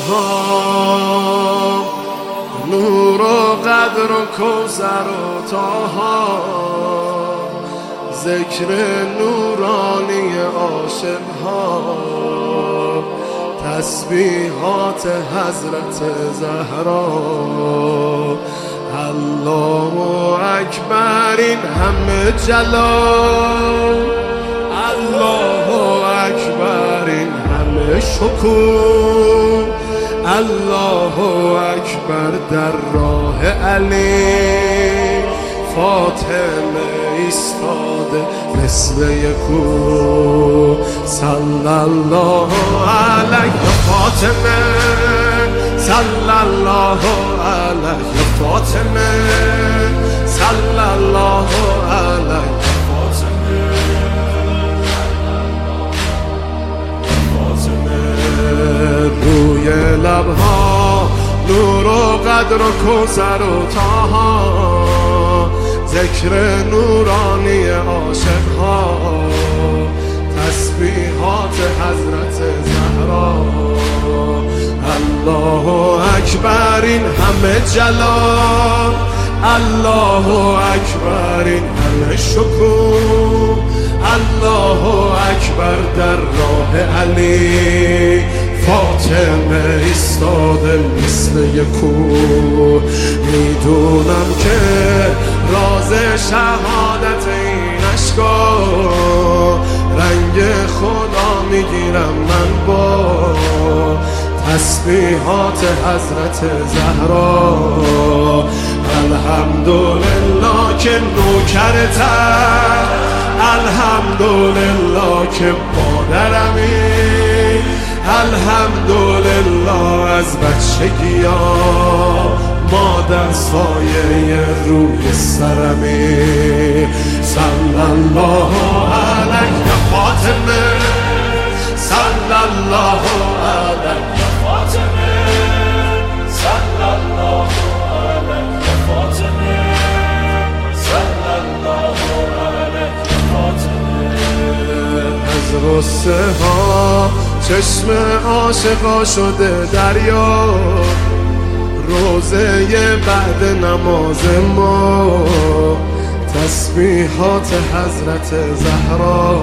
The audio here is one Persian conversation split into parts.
نور و قدر و کوثر و طه، ذکر نورانی عاشق‌ها، تسبیحات حضرت زهرا. الله اکبر، این همه جلال، الله اکبر، این همه شکوه، الله اکبر در راه علی. فاطمه ایستاده مثل یکو، صلی الله علیه فاطمه، صلی الله علیه فاطمه، صلی الله علیه فاطمه. روی لبها نور و قدر و کوثر و طه، ذکر نورانی عاشق‌ها، تسبیحات حضرت زهرا. الله اکبر، این همه جلال، الله اکبر، این همه شکوه، الله اکبر در راه علی. فاطمه ایستاده مثل یکو، میدونم که راز شهادت این اشکا، رنگ خدا میگیرم من با تسبیحات حضرت زهرا. الحمدلله که نوکرتم، الحمدلله که مادرمی، الحمدلله از بچگی ها مادر سایه روی سرمی. صلی الله علیه فاطمه، صلی الله علیه فاطمه، صلی الله علیه فاطمه، صلی الله علیه فاطمه. از غصه ها چشم عاشقا شده دریا، روزه بعد نماز ما تسبیحات حضرت زهرا.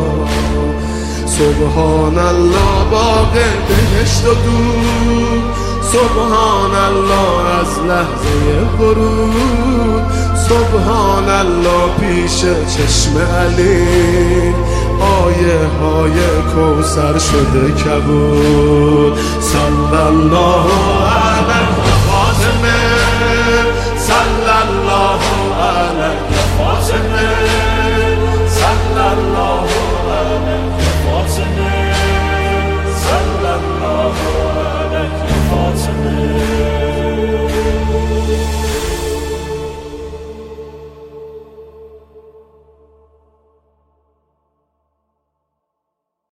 سبحان الله باغ بهشت و دود، سبحان الله از لحظه ورود، سبحان الله پیش چشم علی، آیه های کوثر شده کبود. صلی الله